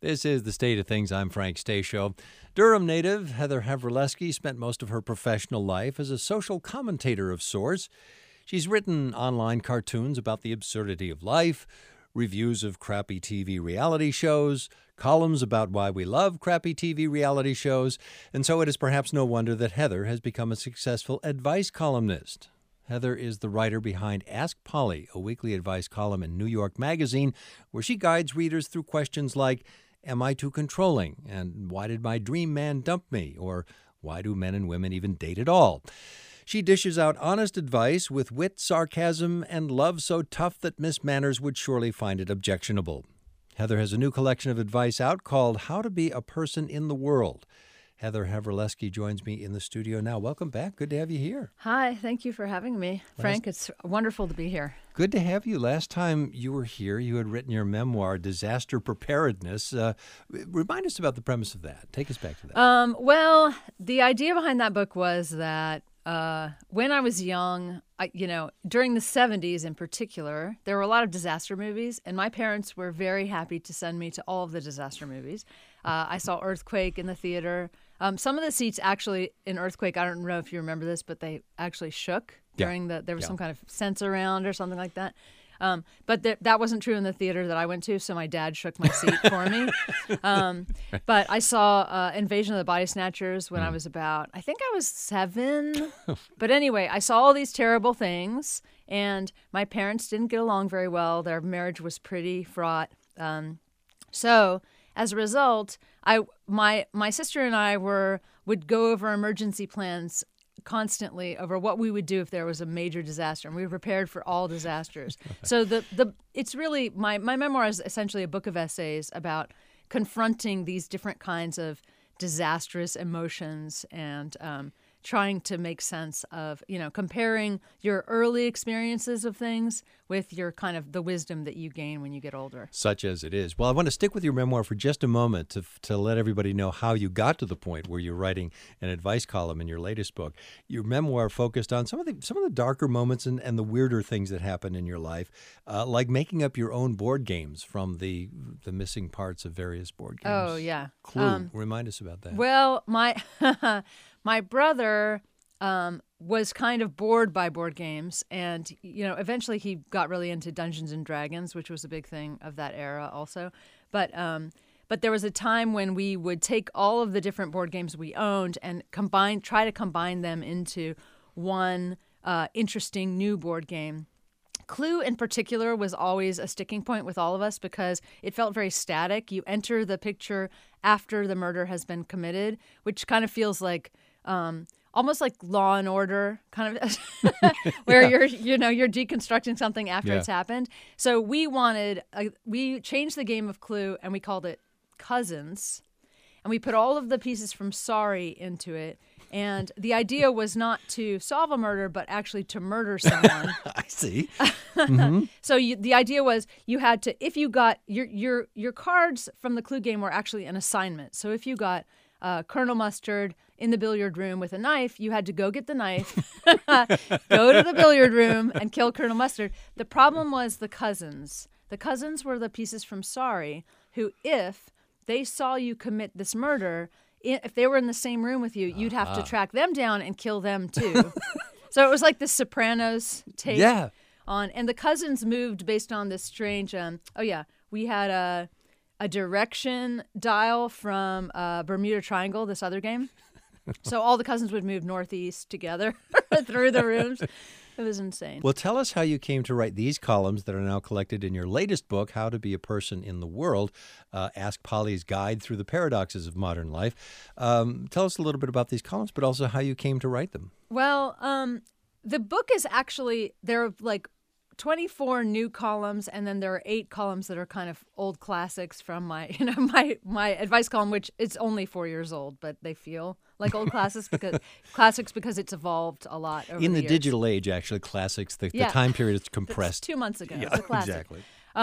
This is The State of Things. I'm Frank Stasio. Durham native Heather Havrilesky spent most of her professional life as a social commentator of sorts. She's written online cartoons about the absurdity of life, reviews of crappy TV reality shows, columns about why we love crappy TV reality shows, and so it is perhaps no wonder that Heather has become a successful advice columnist. Heather is the writer behind Ask Polly, a weekly advice column in New York Magazine, where she guides readers through questions like, am I too controlling? And why did my dream man dump me? Or why do men and women even date at all? She dishes out honest advice with wit, sarcasm, and love so tough that Miss Manners would surely find it objectionable. Heather has a new collection of advice out called How to Be a Person in the World. Heather Havrilesky joins me in the studio now. Welcome back. Good to have you here. Hi, thank you for having me. Frank, it's wonderful to be here. Good to have you. Last time you were here, you had written your memoir, Disaster Preparedness. Remind us about the premise of that. Take us back to that. Well, the idea behind that book was that when I was young, during the 70s in particular, there were a lot of disaster movies, and my parents were very happy to send me to all of the disaster movies. I saw Earthquake in the theater. Some of the seats actually in Earthquake, I don't know if you remember this, but they actually shook during there was some kind of sense around or something like that. But that wasn't true in the theater that I went to, so my dad shook my seat for me. But I saw Invasion of the Body Snatchers when I was I think I was 7. But anyway, I saw all these terrible things, and my parents didn't get along very well. Their marriage was pretty fraught. So as a result, my sister and I would go over emergency plans constantly over what we would do if there was a major disaster, and we were prepared for all disasters. So it's really my memoir is essentially a book of essays about confronting these different kinds of disastrous emotions and trying to make sense of, comparing your early experiences of things with your kind of the wisdom that you gain when you get older. Such as it is. Well, I want to stick with your memoir for just a moment to let everybody know how you got to the point where you're writing an advice column in your latest book. Your memoir focused on some of the darker moments and the weirder things that happen in your life, like making up your own board games from the missing parts of various board games. Oh, yeah. Clue. Remind us about that. Well, my brother was kind of bored by board games, and eventually he got really into Dungeons and Dragons, which was a big thing of that era also. But there was a time when we would take all of the different board games we owned and try to combine them into one interesting new board game. Clue in particular was always a sticking point with all of us because it felt very static. You enter the picture after the murder has been committed, which kind of feels like almost like Law and Order, kind of where you're deconstructing something after it's happened. So we changed the game of Clue and we called it Cousins, and we put all of the pieces from Sorry into it. And the idea was not to solve a murder, but actually to murder someone. I see. Mm-hmm. So the idea was you had to, if you got your cards from the Clue game were actually an assignment. So if you got Colonel Mustard in the billiard room with a knife, you had to go get the knife, go to the billiard room, and kill Colonel Mustard. The problem was the cousins. The cousins were the pieces from Sorry, who, if they saw you commit this murder, if they were in the same room with you, you'd have to track them down and kill them too. So it was like the Sopranos take on. And the cousins moved based on this strange, we had a direction dial from Bermuda Triangle, this other game. So all the cousins would move northeast together through the rooms. It was insane. Well, tell us how you came to write these columns that are now collected in your latest book, How to Be a Person in the World, Ask Polly's Guide Through the Paradoxes of Modern Life. Tell us a little bit about these columns, but also how you came to write them. Well, the book is actually, there are like 24 new columns, and then there are 8 columns that are kind of old classics from my advice column, which is only 4 years old, but they feel like old classics because it's evolved a lot over in the years. Digital age. Actually, classics. The time period is compressed. It's 2 months ago. Yeah, it's a classic. Exactly.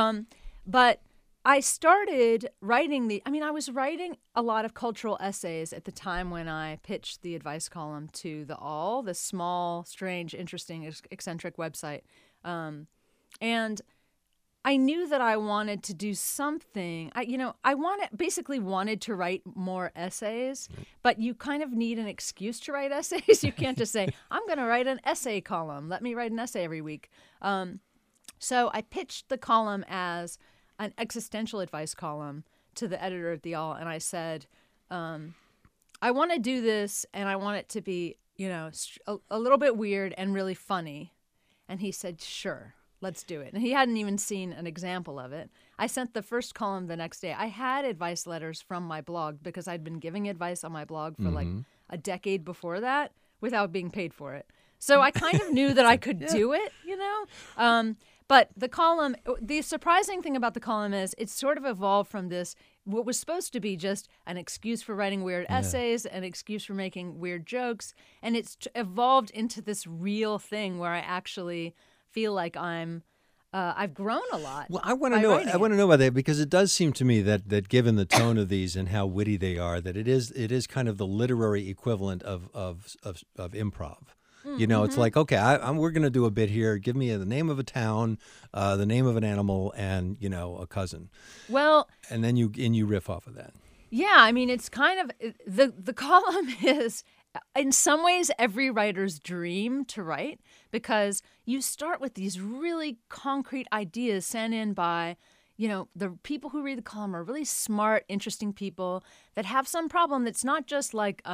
But I started writing I was writing a lot of cultural essays at the time when I pitched the advice column to The Awl, this small, strange, interesting, eccentric website. And I knew that I wanted to do something. Basically wanted to write more essays, but you kind of need an excuse to write essays. You can't just say, I'm going to write an essay column. Let me write an essay every week. So I pitched the column as an existential advice column to the editor at The Awl, and I said, I want to do this, and I want it to be, a little bit weird and really funny. And he said, sure. Let's do it. And he hadn't even seen an example of it. I sent the first column the next day. I had advice letters from my blog because I'd been giving advice on my blog for like a decade before that without being paid for it. So I kind of knew that I could do it, But the column, the surprising thing about the column is it's sort of evolved from this, what was supposed to be just an excuse for writing weird essays, an excuse for making weird jokes. And it's evolved into this real thing where I actually feel like I've grown a lot. Well, I want to know about that because it does seem to me that given the tone of these and how witty they are, that it is kind of the literary equivalent of improv. It's like, okay, we're going to do a bit here. Give me the name of a town, the name of an animal, and a cousin. Well, and then you riff off of that. Yeah, I mean, it's kind of the column is in some ways every writer's dream to write because you start with these really concrete ideas sent in by, the people who read the column are really smart, interesting people that have some problem that's not just like,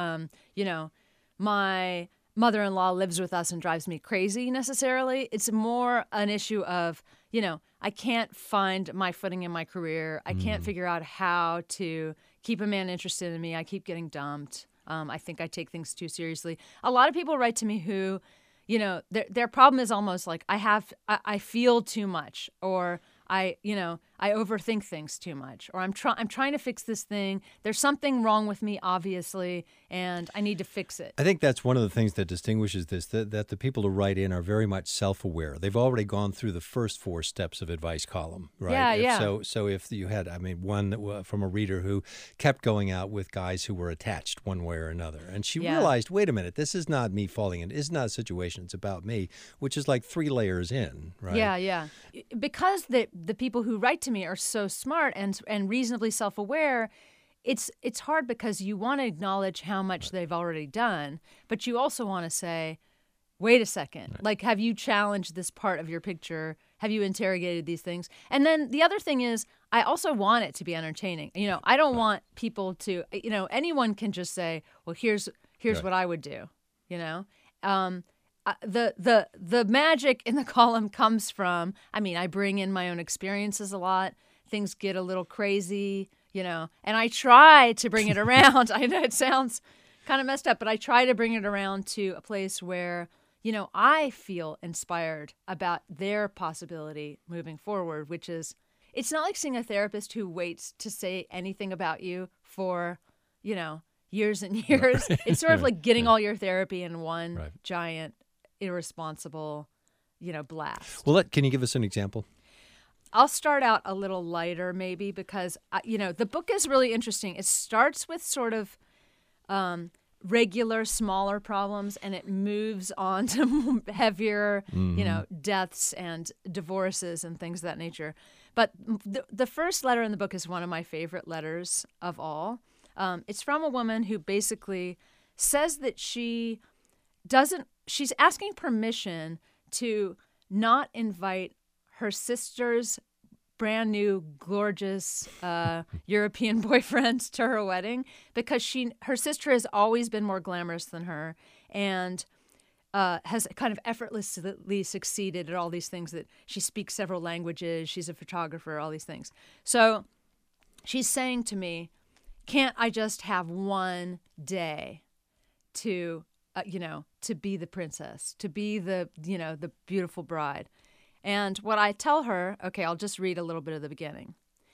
my mother-in-law lives with us and drives me crazy necessarily. It's more an issue of, I can't find my footing in my career. I can't figure out how to keep a man interested in me. I keep getting dumped. I think I take things too seriously. A lot of people write to me who, their problem is almost like I feel too much, or I overthink things too much, or I'm trying to fix this thing. There's something wrong with me, obviously, and I need to fix it. I think that's one of the things that distinguishes this, that the people who write in are very much self-aware. They've already gone through the first 4 steps of advice column, right? Yeah. So if you had, one that, from a reader who kept going out with guys who were attached one way or another, and she realized, wait a minute, this is not me falling in. It's not a situation. It's about me, which is like 3 layers in, right? Yeah. Because the people who write to me are so smart and reasonably self-aware, it's hard because you want to acknowledge how much they've already done, but you also want to say, wait a second, like, have you challenged this part of your picture? Have you interrogated these things? And then the other thing is, I also want it to be entertaining. I don't want people to, anyone can just say, well, here's what I would do, The magic in the column comes from, I bring in my own experiences a lot. Things get a little crazy, and I try to bring it around. I know it sounds kind of messed up, but I try to bring it around to a place where, I feel inspired about their possibility moving forward, which is, it's not like seeing a therapist who waits to say anything about you for, years and years. It's sort of like getting all your therapy in one giant irresponsible, blast. Well, can you give us an example? I'll start out a little lighter maybe because, the book is really interesting. It starts with sort of regular, smaller problems, and it moves on to heavier, deaths and divorces and things of that nature. But the first letter in the book is one of my favorite letters of all. It's from a woman who basically says that she's asking permission to not invite her sister's brand new, gorgeous European boyfriend to her wedding because her sister has always been more glamorous than her and has kind of effortlessly succeeded at all these things that she speaks several languages, she's a photographer, all these things. So she's saying to me, can't I just have one day to be the princess, to be the beautiful bride? And what I tell her, okay, I'll just read a little bit of the beginning.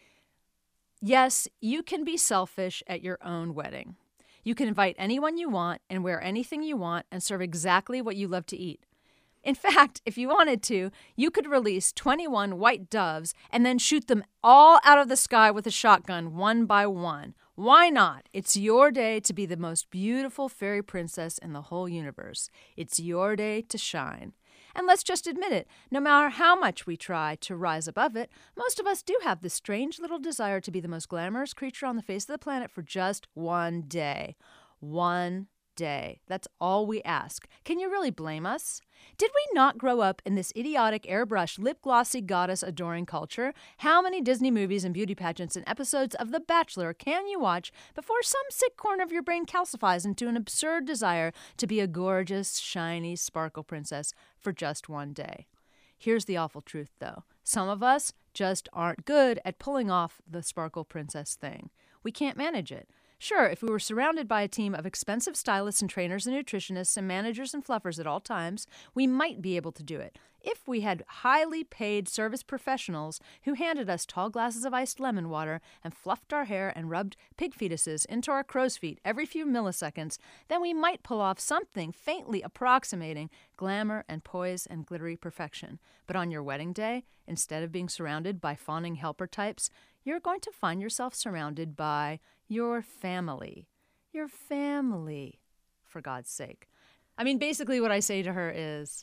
Yes, you can be selfish at your own wedding. You can invite anyone you want and wear anything you want and serve exactly what you love to eat. In fact, if you wanted to, you could release 21 white doves and then shoot them all out of the sky with a shotgun one by one. Why not? It's your day to be the most beautiful fairy princess in the whole universe. It's your day to shine. And let's just admit it, no matter how much we try to rise above it, most of us do have this strange little desire to be the most glamorous creature on the face of the planet for just one day. One day. That's all we ask. Can you really blame us? Did we not grow up in this idiotic airbrush lip glossy goddess adoring culture? How many Disney movies and beauty pageants and episodes of The Bachelor can you watch before some sick corner of your brain calcifies into an absurd desire to be a gorgeous, shiny sparkle princess for just one day? Here's the awful truth, though. Some of us just aren't good at pulling off the sparkle princess thing. We can't manage it. Sure, if we were surrounded by a team of expensive stylists and trainers and nutritionists and managers and fluffers at all times, we might be able to do it. If we had highly paid service professionals who handed us tall glasses of iced lemon water and fluffed our hair and rubbed pig fetuses into our crow's feet every few milliseconds, then we might pull off something faintly approximating glamour and poise and glittery perfection. But on your wedding day, instead of being surrounded by fawning helper types, you're going to find yourself surrounded by your family. Your family, for God's sake. I mean, basically what I say to her is,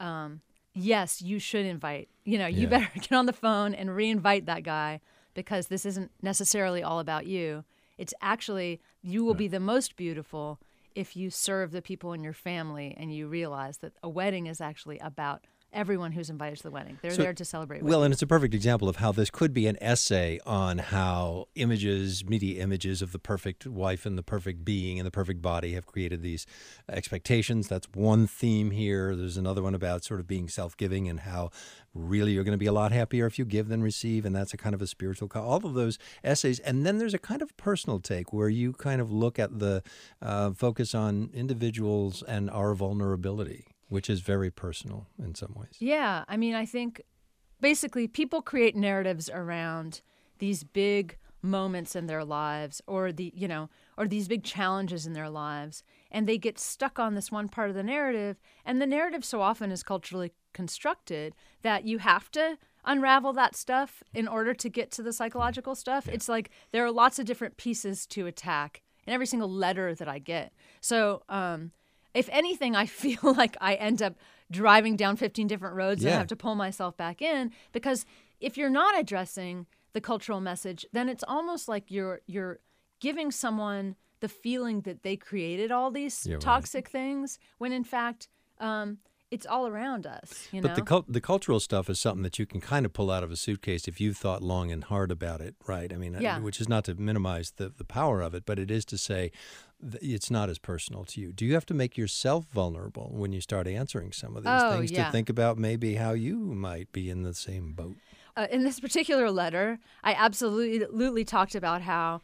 yes, you should invite. You better get on the phone and re-invite that guy, because this isn't necessarily all about you. It's actually, you will be the most beautiful if you serve the people in your family and you realize that a wedding is actually about everyone who's invited to the wedding. They're there to celebrate with you. And it's a perfect example of how this could be an essay on how media images of the perfect wife and the perfect being and the perfect body have created these expectations. That's one theme here. There's another one about sort of being self-giving and how really you're going to be a lot happier if you give than receive, and that's a kind of a spiritual all of those essays. And then there's a kind of personal take where you kind of look at the focus on individuals and our vulnerability, which is very personal in some ways. Yeah. I mean, I think basically people create narratives around these big moments in their lives or these big challenges in their lives, and they get stuck on this one part of the narrative. And the narrative so often is culturally constructed that you have to unravel that stuff in order to get to the psychological stuff. Yeah. It's like there are lots of different pieces to attack in every single letter that I get. So, if anything, I feel like I end up driving down 15 different roads and I have to pull myself back in, because if you're not addressing the cultural message, then it's almost like you're giving someone the feeling that they created all these toxic things, when in fact it's all around us. But the cultural stuff is something that you can kind of pull out of a suitcase if you've thought long and hard about it, right? I mean, which is not to minimize the power of it, but it is to say it's not as personal to you. Do you have to make yourself vulnerable when you start answering some of these things to think about maybe how you might be in the same boat? In this particular letter, I absolutely talked about how,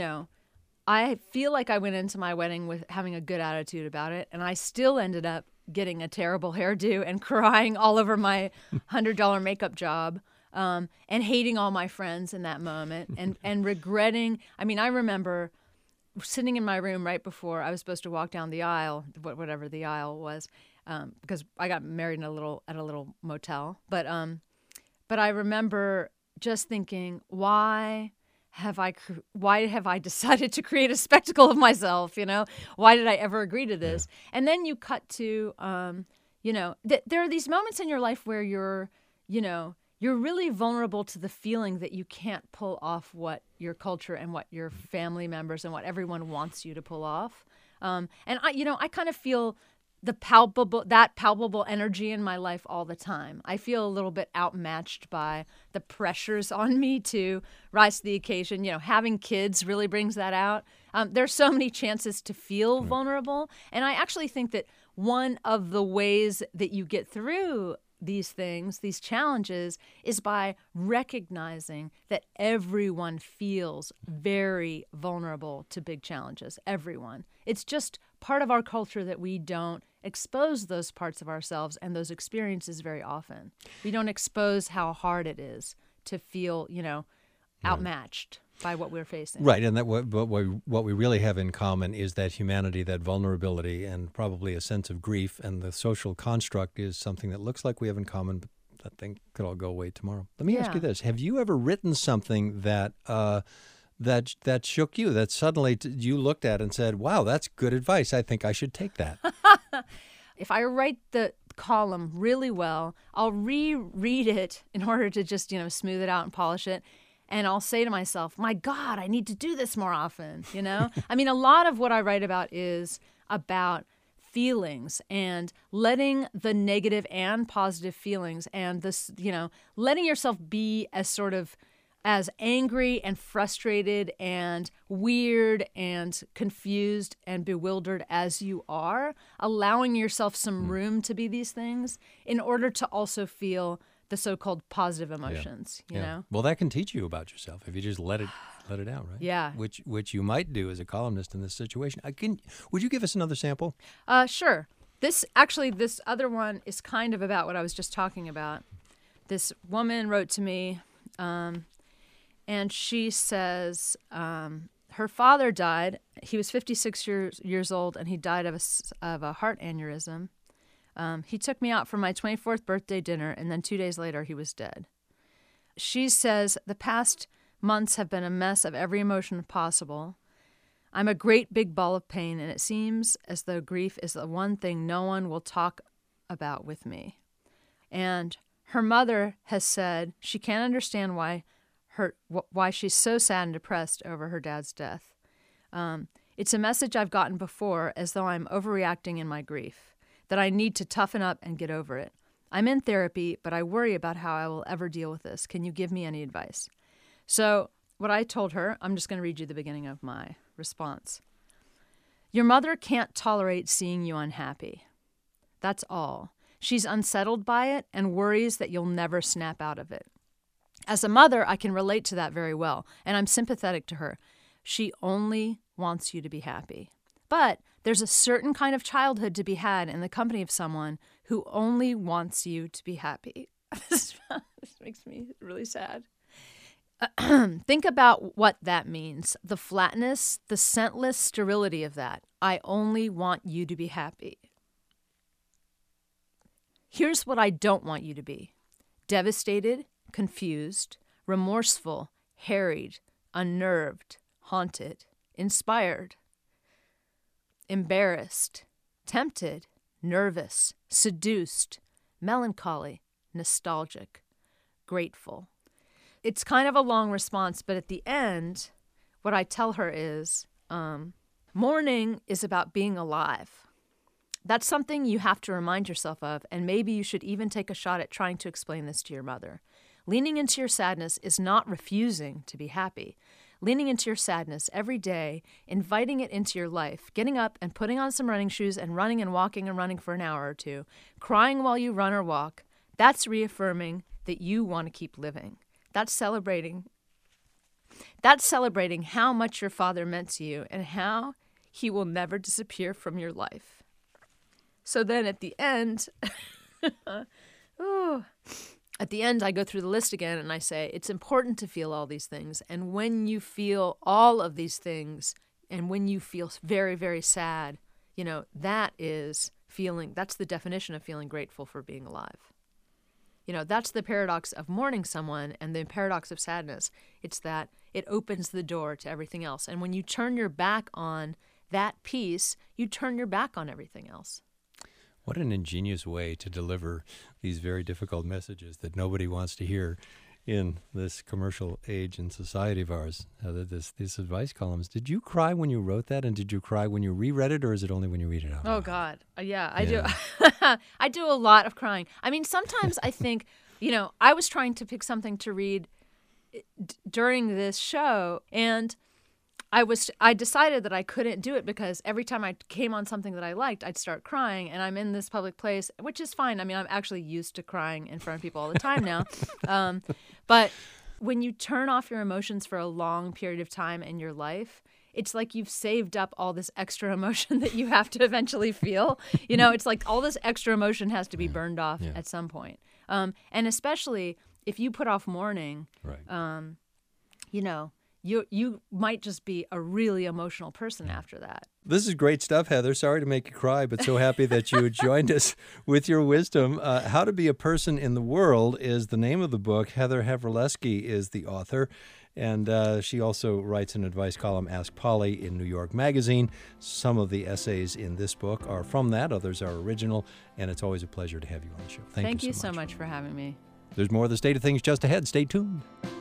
I feel like I went into my wedding with having a good attitude about it, and I still ended up getting a terrible hairdo and crying all over my $100 makeup job, and hating all my friends in that moment and regretting. I mean, I remember sitting in my room right before I was supposed to walk down the aisle, whatever the aisle was, because I got married at a little motel. But I remember just thinking, why have I decided to create a spectacle of myself? Why did I ever agree to this? Yeah. And then you cut to, there are these moments in your life where you're really vulnerable to the feeling that you can't pull off what your culture and what your family members and what everyone wants you to pull off. And I kind of feel that palpable energy in my life all the time. I feel a little bit outmatched by the pressures on me to rise to the occasion. Having kids really brings that out. There's so many chances to feel vulnerable. And I actually think that one of the ways that you get through these things, these challenges, is by recognizing that everyone feels very vulnerable to big challenges. Everyone. It's just part of our culture that we don't expose those parts of ourselves and those experiences very often. We don't expose how hard it is to feel, outmatched by what we're facing. Right, and that what we really have in common is that humanity, that vulnerability, and probably a sense of grief, and the social construct is something that looks like we have in common, but that thing could all go away tomorrow. Let me ask you this. Have you ever written something that shook you, that suddenly you looked at and said, wow, that's good advice. I think I should take that? If I write the column really well. I'll reread it in order to just, smooth it out and polish it. And I'll say to myself, my God, I need to do this more often, I mean, a lot of what I write about is about feelings and letting the negative and positive feelings and this, letting yourself be as angry and frustrated and weird and confused and bewildered as you are, allowing yourself some room to be these things in order to also feel the so-called positive emotions, you know? Well, that can teach you about yourself if you just let it out, right? Yeah. Which you might do as a columnist in this situation. Would you give us another sample? Sure. This other one is kind of about what I was just talking about. This woman wrote to me, and she says her father died. He was 56 years old, and he died of a heart aneurysm. He took me out for my 24th birthday dinner, and then 2 days later, he was dead. She says, the past months have been a mess of every emotion possible. I'm a great big ball of pain, and it seems as though grief is the one thing no one will talk about with me. And her mother has said she can't understand why she's so sad and depressed over her dad's death. It's a message I've gotten before, as though I'm overreacting in my grief, that I need to toughen up and get over it. I'm in therapy, but I worry about how I will ever deal with this. Can you give me any advice? So what I told her, I'm just going to read you the beginning of my response. Your mother can't tolerate seeing you unhappy. That's all. She's unsettled by it and worries that you'll never snap out of it. As a mother, I can relate to that very well, and I'm sympathetic to her. She only wants you to be happy. But there's a certain kind of childhood to be had in the company of someone who only wants you to be happy. This makes me really sad. Think about what that means. The flatness, the scentless sterility of that. I only want you to be happy. Here's what I don't want you to be. Devastated, confused, remorseful, harried, unnerved, haunted, inspired, embarrassed, tempted, nervous, seduced, melancholy, nostalgic, grateful. It's kind of a long response, but at the end, what I tell her is, mourning is about being alive. That's something you have to remind yourself of, and maybe you should even take a shot at trying to explain this to your mother. Leaning into your sadness is not refusing to be happy. Leaning into your sadness every day, inviting it into your life, getting up and putting on some running shoes and running and walking and running for an hour or two, crying while you run or walk, that's reaffirming that you want to keep living. That's celebrating how much your father meant to you and how he will never disappear from your life. So then at the end, I go through the list again and I say, it's important to feel all these things. And when you feel all of these things and when you feel very, very sad, that's the definition of feeling grateful for being alive. That's the paradox of mourning someone and the paradox of sadness. It's that it opens the door to everything else. And when you turn your back on that piece, you turn your back on everything else. What an ingenious way to deliver these very difficult messages that nobody wants to hear in this commercial age and society of ours. These advice columns. Did you cry when you wrote that, and did you cry when you reread it, or is it only when you read it out loud? Oh, God. Yeah, I do. I do a lot of crying. I mean, sometimes I think, I was trying to pick something to read during this show, and I decided that I couldn't do it because every time I came on something that I liked, I'd start crying, and I'm in this public place, which is fine. I mean, I'm actually used to crying in front of people all the time now. But when you turn off your emotions for a long period of time in your life, it's like you've saved up all this extra emotion that you have to eventually feel. It's like all this extra emotion has to be burned off at some point. And especially if you put off mourning, right. You might just be a really emotional person after that. This is great stuff, Heather. Sorry to make you cry, but so happy that you joined us with your wisdom. How to Be a Person in the World is the name of the book. Heather Havrilesky is the author. And she also writes an advice column, Ask Polly, in New York Magazine. Some of the essays in this book are from that. Others are original. And it's always a pleasure to have you on the show. Thank you so much for having me. There's more of the State of Things just ahead. Stay tuned.